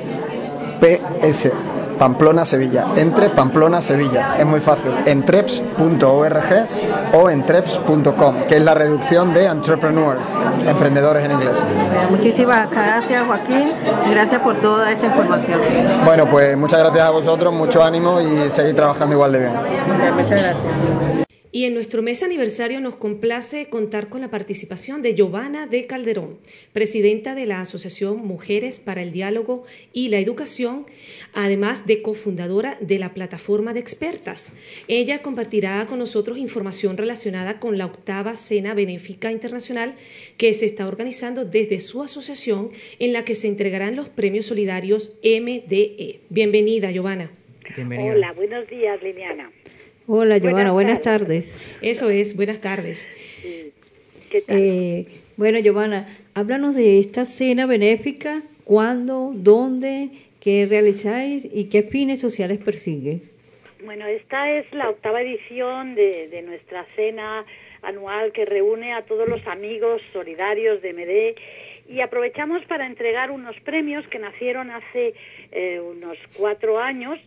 PS. Pamplona, Sevilla, entre Pamplona, Sevilla, es muy fácil, entreps.org o entreps.com, que es la reducción de entrepreneurs, emprendedores en inglés. Muchísimas gracias, Joaquín, gracias por toda esta información. Bueno, pues muchas gracias a vosotros, mucho ánimo y seguir trabajando igual de bien. Muchas gracias. Y en nuestro mes aniversario nos complace contar con la participación de Giovanna de Calderón, presidenta de la Asociación Mujeres para el Diálogo y la Educación, además de cofundadora de la plataforma de expertas. Ella compartirá con nosotros información relacionada con la 8ª Cena Benéfica Internacional que se está organizando desde su asociación, en la que se entregarán los premios solidarios MDE. Bienvenida, Giovanna. Bienvenida. Hola, buenos días, Liliana. Hola, Giovanna, buenas tardes. Eso es, buenas tardes. ¿Qué tal? Bueno, Giovanna, háblanos de esta cena benéfica, cuándo, dónde, qué realizáis y qué fines sociales persigue. Bueno, esta es la 8ª edición de nuestra cena anual que reúne a todos los amigos solidarios de MDE y aprovechamos para entregar unos premios que nacieron hace unos 4 años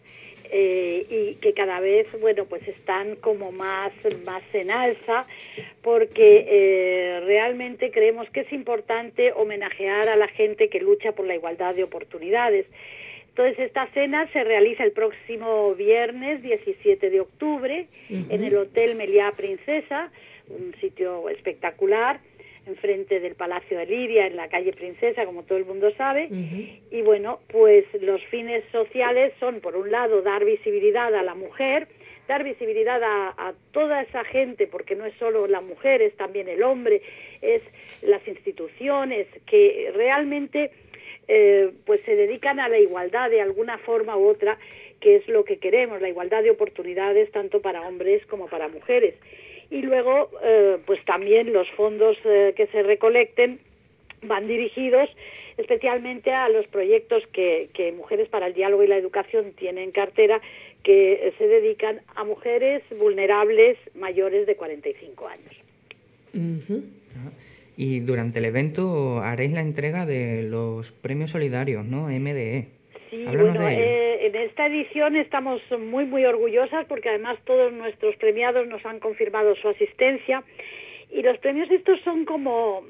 y que cada vez, bueno, pues están como más en alza porque realmente creemos que es importante homenajear a la gente que lucha por la igualdad de oportunidades. Entonces, esta cena se realiza el próximo viernes 17 de octubre en el Hotel Meliá Princesa, un sitio espectacular, enfrente del Palacio de Liria, en la calle Princesa, como todo el mundo sabe. Y bueno, pues los fines sociales son, por un lado, dar visibilidad a la mujer, dar visibilidad a toda esa gente, porque no es solo la mujer, es también el hombre, es las instituciones que realmente pues se dedican a la igualdad de alguna forma u otra, que es lo que queremos, la igualdad de oportunidades tanto para hombres como para mujeres. y luego pues también los fondos que se recolecten van dirigidos especialmente a los proyectos que Mujeres para el Diálogo y la Educación tiene en cartera, que se dedican a mujeres vulnerables mayores de 45 años. Uh-huh. Y durante el evento haréis la entrega de los premios solidarios, ¿no? MDE. Sí, Háblanos bueno, de ello. en esta edición estamos muy, muy orgullosas porque además todos nuestros premiados nos han confirmado su asistencia, y los premios estos son como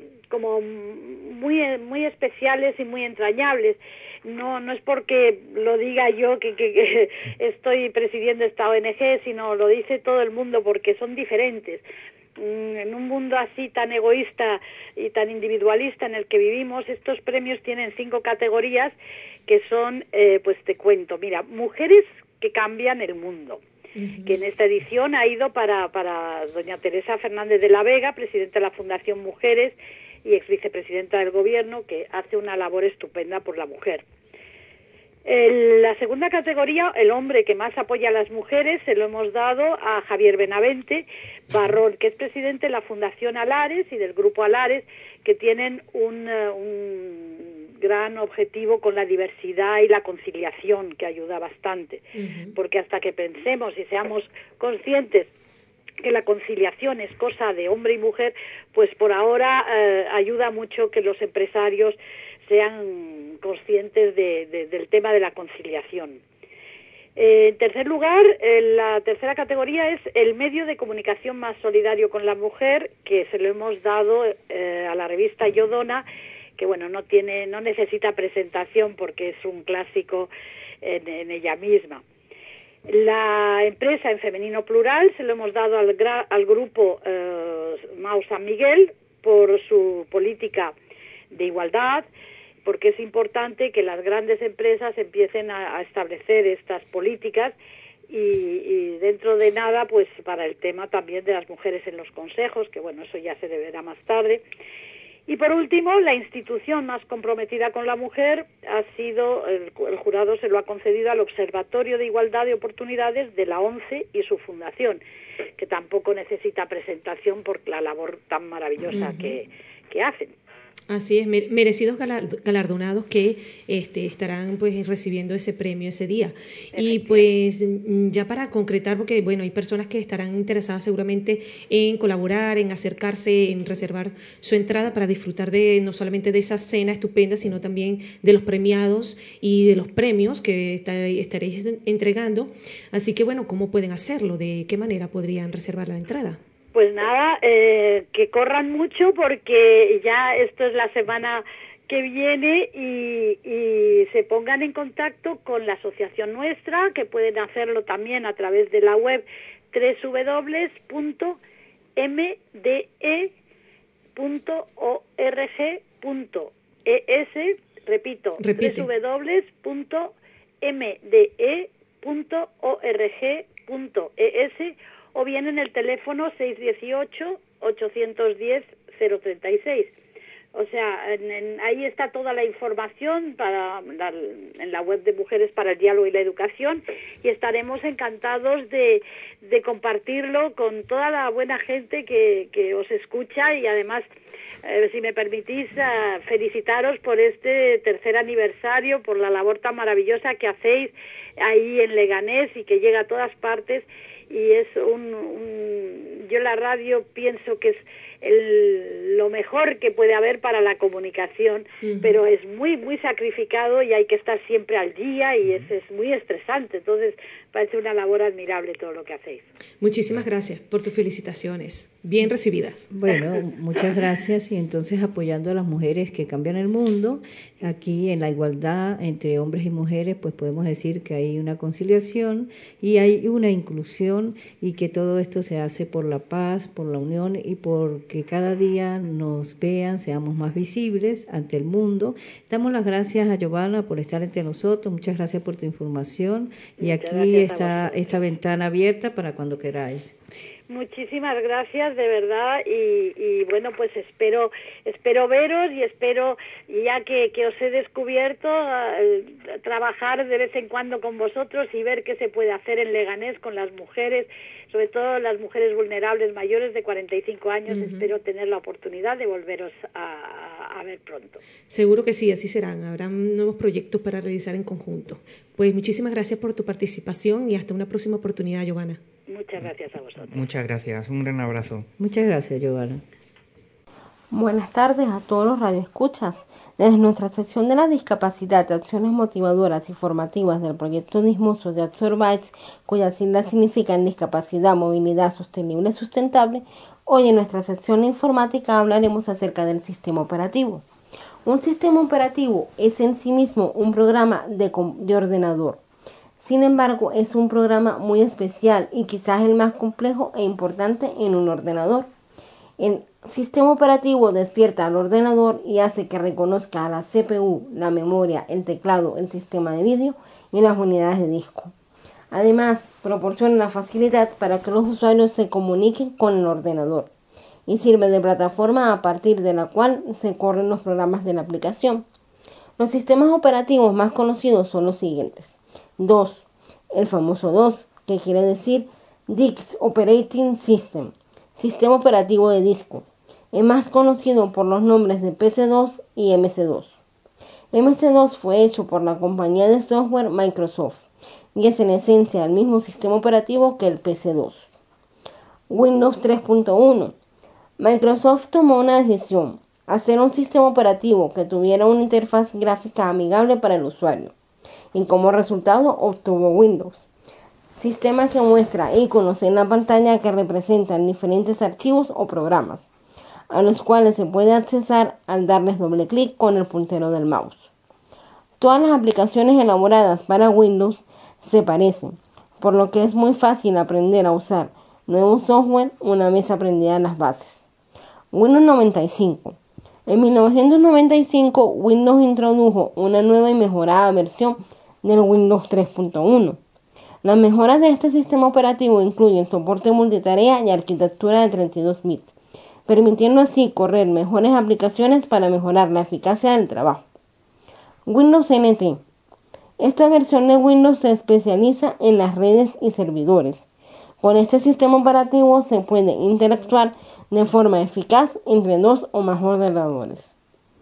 muy especiales y muy entrañables. No es porque lo diga yo que estoy presidiendo esta ONG, sino lo dice todo el mundo porque son diferentes. En un mundo así tan egoísta y tan individualista en el que vivimos, estos premios tienen 5 categorías que son, pues te cuento, mira, mujeres que cambian el mundo, que en esta edición ha ido para doña Teresa Fernández de la Vega, presidenta de la Fundación Mujeres y ex vicepresidenta del Gobierno, que hace una labor estupenda por la mujer. La segunda categoría, el hombre que más apoya a las mujeres, se lo hemos dado a Javier Benavente Barrón, que es presidente de la Fundación Alares y del Grupo Alares, que tienen un gran objetivo con la diversidad y la conciliación, que ayuda bastante, porque hasta que pensemos y seamos conscientes que la conciliación es cosa de hombre y mujer, pues por ahora ayuda mucho que los empresarios sean conscientes del tema de la conciliación. En tercer lugar, la tercera categoría es el medio de comunicación más solidario con la mujer, que se lo hemos dado a la revista Yodona, que bueno, no necesita presentación porque es un clásico en ella misma. La empresa en femenino plural se lo hemos dado al grupo Mau San Miguel por su política de igualdad, porque es importante que las grandes empresas empiecen a establecer estas políticas y dentro de nada, pues para el tema también de las mujeres en los consejos, que bueno, eso ya se deberá más tarde. Y por último, la institución más comprometida con la mujer ha sido, el jurado se lo ha concedido al Observatorio de Igualdad de Oportunidades de la ONCE y su fundación, que tampoco necesita presentación por la labor tan maravillosa que hacen. Así es, merecidos galardonados que estarán pues recibiendo ese premio ese día. Y pues ya para concretar, porque bueno, hay personas que estarán interesadas seguramente en colaborar, en acercarse, en reservar su entrada para disfrutar de no solamente de esa cena estupenda, sino también de los premiados y de los premios que estaréis entregando. Así que bueno, ¿cómo pueden hacerlo? ¿De qué manera podrían reservar la entrada? Pues nada, que corran mucho porque ya esto es la semana que viene y se pongan en contacto con la asociación nuestra, que pueden hacerlo también a través de la web www.mde.org.es, repito, www.mde.org.es, o bien en el teléfono 618-810-036. O sea, ahí está toda la información en la web de Mujeres para el Diálogo y la Educación, y estaremos encantados de compartirlo con toda la buena gente que os escucha, y además, si me permitís, felicitaros por este 3er aniversario, por la labor tan maravillosa que hacéis ahí en Leganés y que llega a todas partes. Y es yo la radio pienso que es lo mejor que puede haber para la comunicación, pero es muy, muy sacrificado y hay que estar siempre al día y es muy estresante. Entonces, parece una labor admirable todo lo que hacéis. Muchísimas gracias por tus felicitaciones. Bien recibidas. Bueno, muchas gracias. Y entonces, apoyando a las mujeres que cambian el mundo, aquí en la igualdad entre hombres y mujeres, pues podemos decir que hay una conciliación y hay una inclusión, y que todo esto se hace por la paz, por la unión y por que cada día nos vean, seamos más visibles ante el mundo. Damos las gracias a Giovanna por estar entre nosotros. Muchas gracias por tu información. Y aquí está esta ventana abierta para cuando queráis. Muchísimas gracias, de verdad, y bueno, pues espero veros y espero, ya que os he descubierto, trabajar de vez en cuando con vosotros y ver qué se puede hacer en Leganés con las mujeres, sobre todo las mujeres vulnerables mayores de 45 años. Espero tener la oportunidad de volveros a ver pronto. Seguro que sí, así serán. Habrán nuevos proyectos para realizar en conjunto. Pues muchísimas gracias por tu participación y hasta una próxima oportunidad, Giovanna. Muchas gracias a vosotros. Muchas gracias, un gran abrazo. Muchas gracias, Giovanna. Buenas tardes a todos los radioescuchas. Desde nuestra sección de la discapacidad de acciones motivadoras y formativas del proyecto Dismosos de Absorbites, cuyas siglas significan discapacidad, movilidad sostenible y sustentable, hoy en nuestra sección de informática hablaremos acerca del sistema operativo. Un sistema operativo es en sí mismo un programa de ordenador. Sin embargo, es un programa muy especial y quizás el más complejo e importante en un ordenador. El sistema operativo despierta al ordenador y hace que reconozca a la CPU, la memoria, el teclado, el sistema de vídeo y las unidades de disco. Además, proporciona la facilidad para que los usuarios se comuniquen con el ordenador y sirve de plataforma a partir de la cual se corren los programas de la aplicación. Los sistemas operativos más conocidos son los siguientes. DOS, el famoso DOS, que quiere decir Disk Operating System, sistema operativo de disco. Es más conocido por los nombres de PC2 y MC2. MC2 fue hecho por la compañía de software Microsoft y es en esencia el mismo sistema operativo que el PC2. Windows 3.1. Microsoft tomó una decisión: hacer un sistema operativo que tuviera una interfaz gráfica amigable para el usuario, y como resultado obtuvo Windows, sistema que muestra iconos en la pantalla que representan diferentes archivos o programas, a los cuales se puede accesar al darles doble clic con el puntero del mouse. Todas las aplicaciones elaboradas para Windows se parecen, por lo que es muy fácil aprender a usar nuevo software una vez aprendidas las bases. Windows 95. En 1995, Windows introdujo una nueva y mejorada versión del Windows 3.1. Las mejoras de este sistema operativo incluyen soporte multitarea y arquitectura de 32 bits, permitiendo así correr mejores aplicaciones para mejorar la eficacia del trabajo. Windows NT. Esta versión de Windows se especializa en las redes y servidores. Con este sistema operativo se puede interactuar de forma eficaz entre dos o más ordenadores.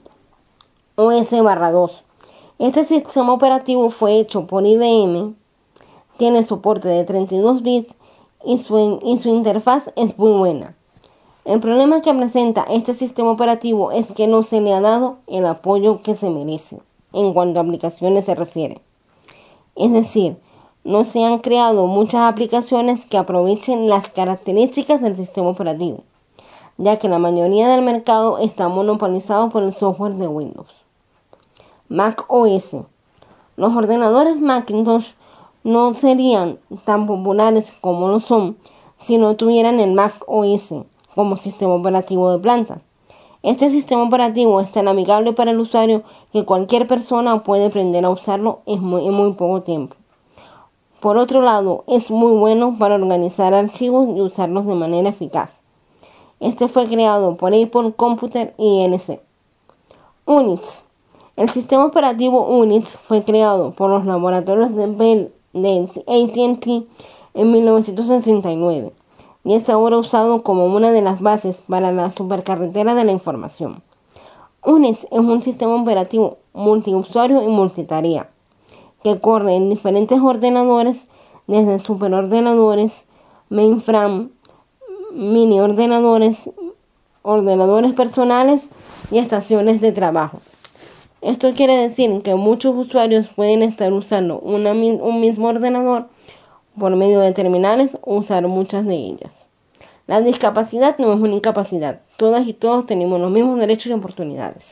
OS/2. Este sistema operativo fue hecho por IBM, tiene soporte de 32 bits y su interfaz es muy buena. El problema que presenta este sistema operativo es que no se le ha dado el apoyo que se merece en cuanto a aplicaciones se refiere. Es decir, no se han creado muchas aplicaciones que aprovechen las características del sistema operativo, ya que la mayoría del mercado está monopolizado por el software de Windows. Mac OS. Los ordenadores Macintosh no serían tan populares como lo son si no tuvieran el Mac OS como sistema operativo de planta. Este sistema operativo es tan amigable para el usuario que cualquier persona puede aprender a usarlo en muy poco tiempo. Por otro lado, es muy bueno para organizar archivos y usarlos de manera eficaz. Este fue creado por Apple Computer Inc. Unix. El sistema operativo Unix fue creado por los laboratorios de Bell de AT&T en 1969 y es ahora usado como una de las bases para la supercarretera de la información. Unix es un sistema operativo multiusuario y multitarea que corre en diferentes ordenadores, desde superordenadores, mainframe, mini ordenadores, ordenadores personales y estaciones de trabajo. Esto quiere decir que muchos usuarios pueden estar usando un mismo ordenador por medio de terminales o usar muchas de ellas. La discapacidad no es una incapacidad. Todas y todos tenemos los mismos derechos y oportunidades.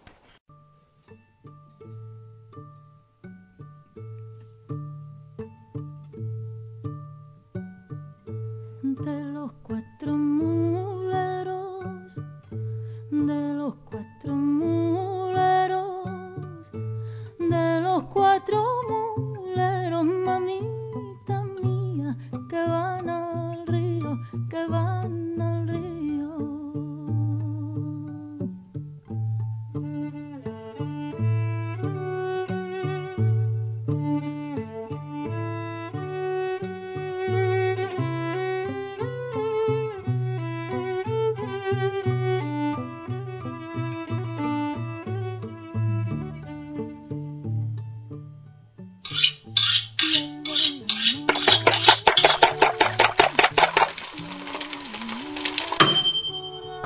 De los cuatro muleros, de los cuatro muleros, de los cuatro muleros, mamita mía, que van al río, que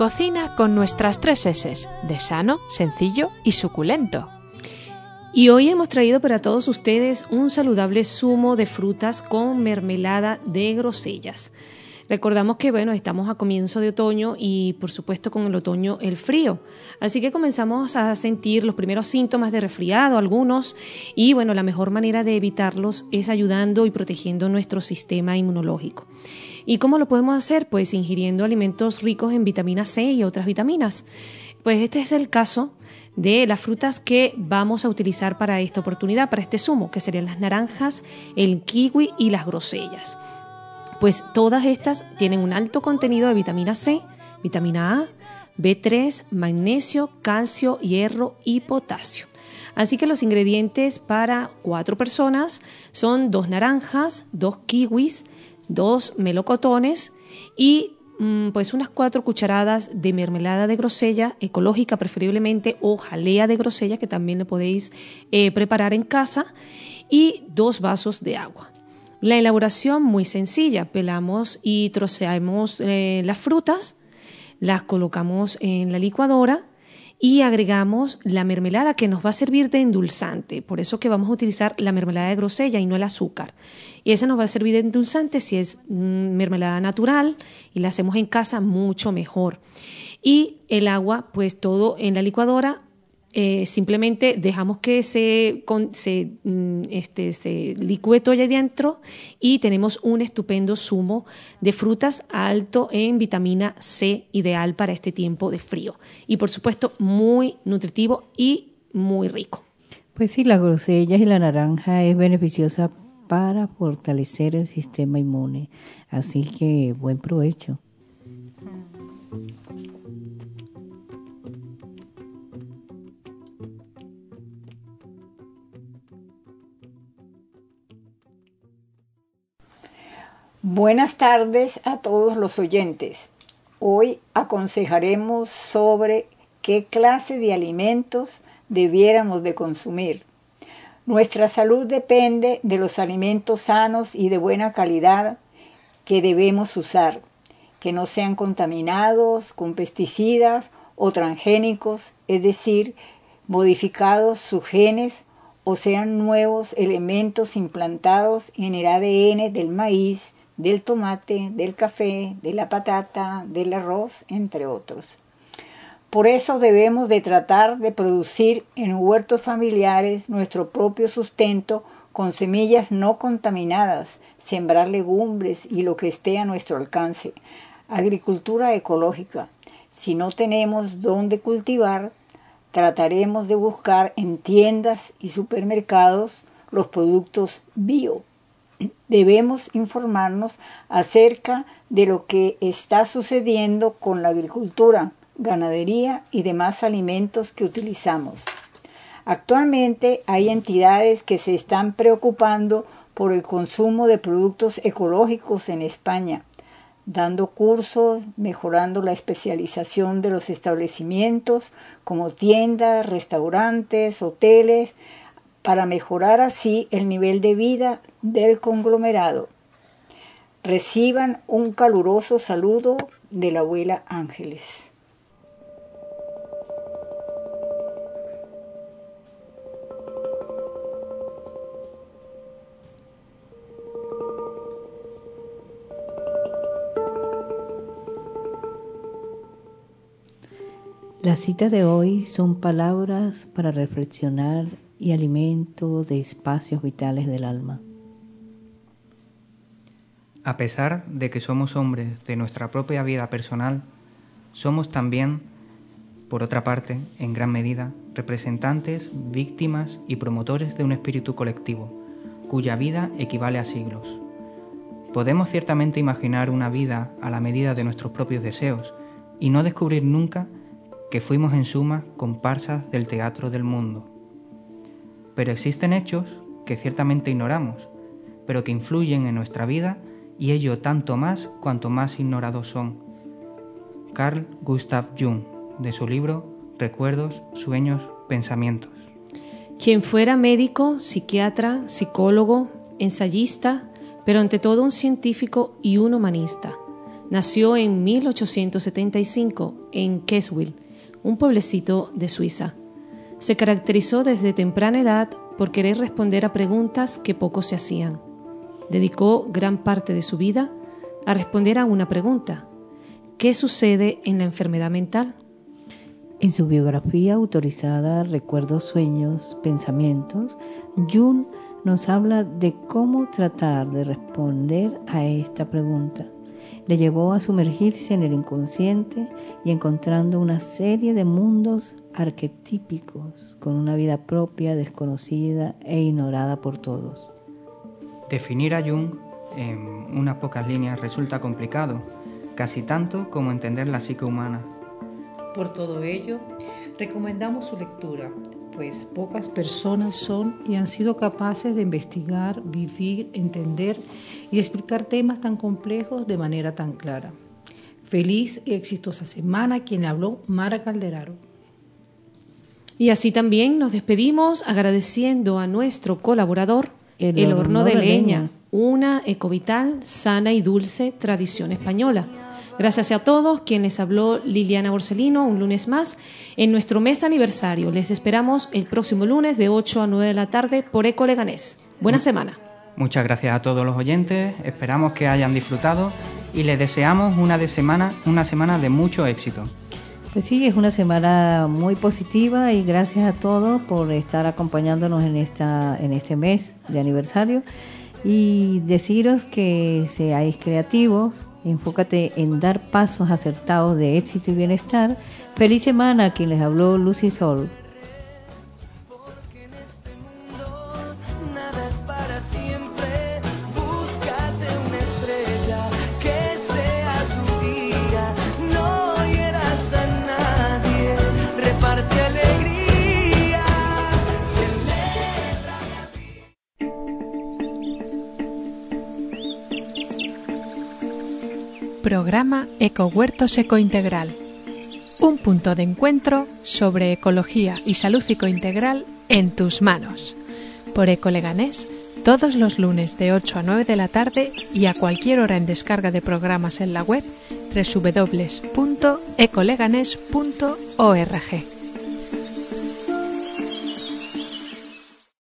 cocina con nuestras 3 S's, de sano, sencillo y suculento. Y hoy hemos traído para todos ustedes un saludable zumo de frutas con mermelada de grosellas. Recordamos que estamos a comienzo de otoño y por supuesto con el otoño el frío. Así que comenzamos a sentir los primeros síntomas de resfriado, algunos, y la mejor manera de evitarlos es ayudando y protegiendo nuestro sistema inmunológico. ¿Y cómo lo podemos hacer? Pues ingiriendo alimentos ricos en vitamina C y otras vitaminas. Pues este es el caso de las frutas que vamos a utilizar para esta oportunidad, para este zumo, que serían las naranjas, el kiwi y las grosellas. Pues todas estas tienen un alto contenido de vitamina C, vitamina A, B3, magnesio, calcio, hierro y potasio. Así que los ingredientes para 4 personas son 2 naranjas, 2 kiwis, 2 melocotones y pues unas 4 cucharadas de mermelada de grosella, ecológica preferiblemente, o jalea de grosella, que también lo podéis preparar en casa, y 2 vasos de agua. La elaboración muy sencilla: pelamos y troceamos las frutas, las colocamos en la licuadora y agregamos la mermelada, que nos va a servir de endulzante. Por eso que vamos a utilizar la mermelada de grosella y no el azúcar. Y esa nos va a servir de endulzante si es mermelada natural y la hacemos en casa, mucho mejor. Y el agua, pues todo en la licuadora. Simplemente dejamos que se licúe todo allá adentro y tenemos un estupendo zumo de frutas alto en vitamina C, ideal para este tiempo de frío y por supuesto muy nutritivo y muy rico. Pues sí, las grosellas y la naranja es beneficiosa para fortalecer el sistema inmune, así que buen provecho. Buenas tardes a todos los oyentes. Hoy aconsejaremos sobre qué clase de alimentos debiéramos de consumir. Nuestra salud depende de los alimentos sanos y de buena calidad que debemos usar, que no sean contaminados con pesticidas o transgénicos, es decir, modificados sus genes, o sean nuevos elementos implantados en el ADN del maíz, del tomate, del café, de la patata, del arroz, entre otros. Por eso debemos de tratar de producir en huertos familiares nuestro propio sustento con semillas no contaminadas, sembrar legumbres y lo que esté a nuestro alcance. Agricultura ecológica. Si no tenemos dónde cultivar, trataremos de buscar en tiendas y supermercados los productos bio. Debemos informarnos acerca de lo que está sucediendo con la agricultura, ganadería y demás alimentos que utilizamos. Actualmente hay entidades que se están preocupando por el consumo de productos ecológicos en España, dando cursos, mejorando la especialización de los establecimientos como tiendas, restaurantes, hoteles, para mejorar así el nivel de vida del conglomerado. Reciban un caluroso saludo de la abuela Ángeles. Las citas de hoy son palabras para reflexionar y alimento de espacios vitales del alma. A pesar de que somos hombres de nuestra propia vida personal, somos también, por otra parte, en gran medida, representantes, víctimas y promotores de un espíritu colectivo, cuya vida equivale a siglos. Podemos ciertamente imaginar una vida a la medida de nuestros propios deseos y no descubrir nunca que fuimos en suma comparsas del teatro del mundo. Pero existen hechos que ciertamente ignoramos, pero que influyen en nuestra vida y ello tanto más cuanto más ignorados son. Carl Gustav Jung, de su libro Recuerdos, Sueños, Pensamientos. Quien fuera médico, psiquiatra, psicólogo, ensayista, pero ante todo un científico y un humanista. Nació en 1875 en Keswil, un pueblecito de Suiza. Se caracterizó desde temprana edad por querer responder a preguntas que pocos se hacían. Dedicó gran parte de su vida a responder a una pregunta: ¿qué sucede en la enfermedad mental? En su biografía autorizada Recuerdos, Sueños, Pensamientos, Jung nos habla de cómo tratar de responder a esta pregunta. Le llevó a sumergirse en el inconsciente y encontrando una serie de mundos arquetípicos con una vida propia, desconocida e ignorada por todos. Definir a Jung en unas pocas líneas resulta complicado, casi tanto como entender la psique humana. Por todo ello, recomendamos su lectura, pues pocas personas son y han sido capaces de investigar, vivir, entender y explicar temas tan complejos de manera tan clara. Feliz y exitosa semana, quien le habló, Mara Calderaro. Y así también nos despedimos agradeciendo a nuestro colaborador, El Horno de Leña, una ecovital, sana y dulce tradición española. Gracias a todos, quien les habló, Liliana Borsellino, un lunes más en nuestro mes aniversario. Les esperamos el próximo lunes de 8 a 9 de la tarde por Eco Leganés. Buena semana. Muchas gracias a todos los oyentes, esperamos que hayan disfrutado y les deseamos una semana de mucho éxito. Pues sí, es una semana muy positiva y gracias a todos por estar acompañándonos en este mes de aniversario y deciros que seáis creativos. Enfócate en dar pasos acertados de éxito y bienestar. Feliz semana, quien les habló, Lucy Sol. Programa Ecohuertos Ecointegral. Un punto de encuentro sobre ecología y salud ecointegral en tus manos. Por Eco Leganés, todos los lunes de 8 a 9 de la tarde y a cualquier hora en descarga de programas en la web www.ecoleganes.org.